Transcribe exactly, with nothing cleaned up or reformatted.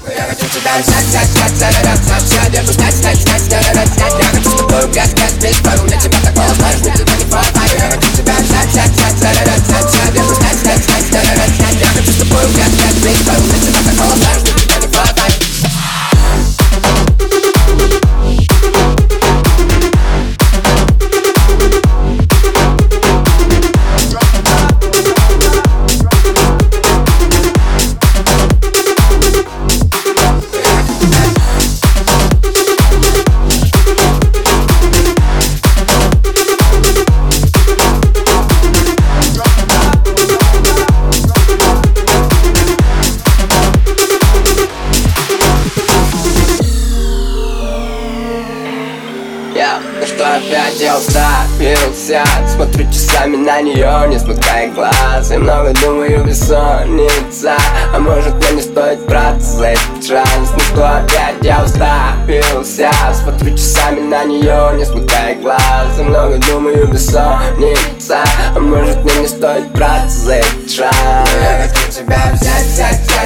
Я хочу тебя взять, взять, взять, взять, взять, взять, держу, снять, снять, снять, снять, снять, снять. Я хочу с тобой грязь, грязь, без пару, мне тебя так мало знаешь, мне тебя не хватает. Я хочу тебя взять, взять, взять, взять, взять, взять, взять, держу, снять, снять, снять, снять, снять, снять. Я хочу с тобой грязь, грязь, без пару, мне тебя так мало знаешь, мне тебя не хватает. Ну что опять я уставился, смотрю часами на нее, не смыкая глаз. И много думаю, бессонница, а может мне не стоит браться за этот шанс. Ну что опять я уставился, смотрю часами на нее, не смыкая глаз. И много думаю, бессонница, а может мне не стоит браться за этот шанс. Я хочу тебя взять, взять, взять,